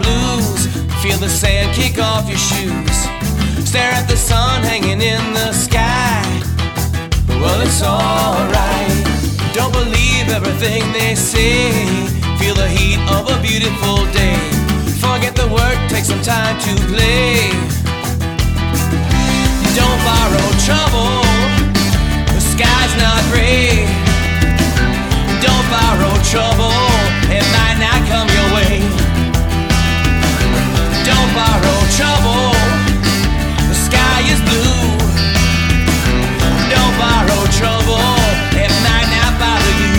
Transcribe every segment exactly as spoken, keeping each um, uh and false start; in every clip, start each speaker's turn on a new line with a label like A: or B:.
A: blues. Feel the sand kick off your shoes. Stare at the sun hanging in the sky. Well, it's alright. Don't believe everything they say. Feel the heat of a beautiful day. Forget the work, take some time to play. Don't borrow trouble, the sky's not gray. Don't borrow trouble, it might not come your way. Don't borrow trouble, the sky is blue. Don't borrow trouble, it might not bother you.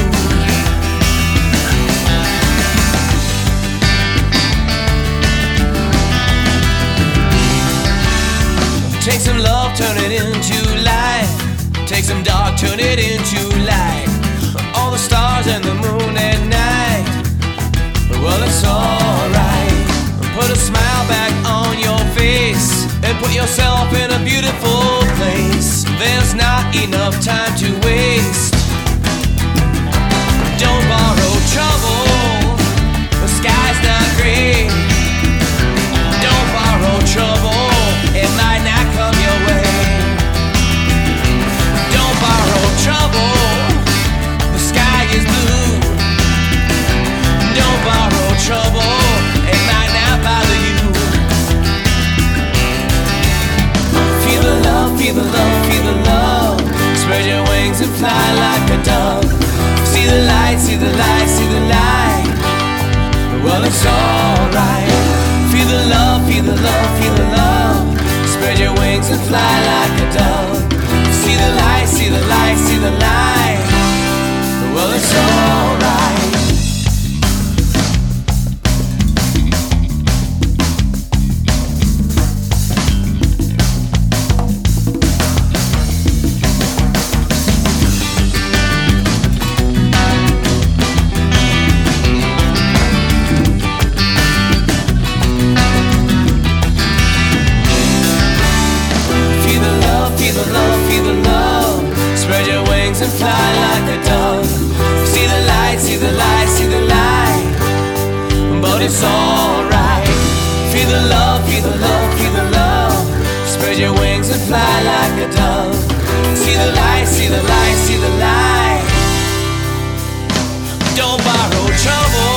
A: Take some love, turn it into light. Take some dark, turn it into light. All the stars and the moon at night. Well, it's alright. Put a smile back on your face and put yourself in a beautiful place. There's not enough time to waste. Don't borrow trouble, the sky's not gray. Don't borrow trouble, it might not come your way. Don't borrow trouble, the sky is blue. Don't borrow trouble, it might not bother you. Feel the love, feel the love, feel the love. Spread your wings and fly like a dove. See the light, see the light, see the light. Well, it's alright. Feel the love, feel the love, feel the love. Spread your wings and fly like a dove. See the light, see the light, see the light. Well, it's alright. Spread your wings and fly like a dove. See the light, see the light, see the light. But it's alright. Feel the love, feel the love, feel the love. Spread your wings and fly like a dove. See the light, see the light, see the light. Don't borrow trouble.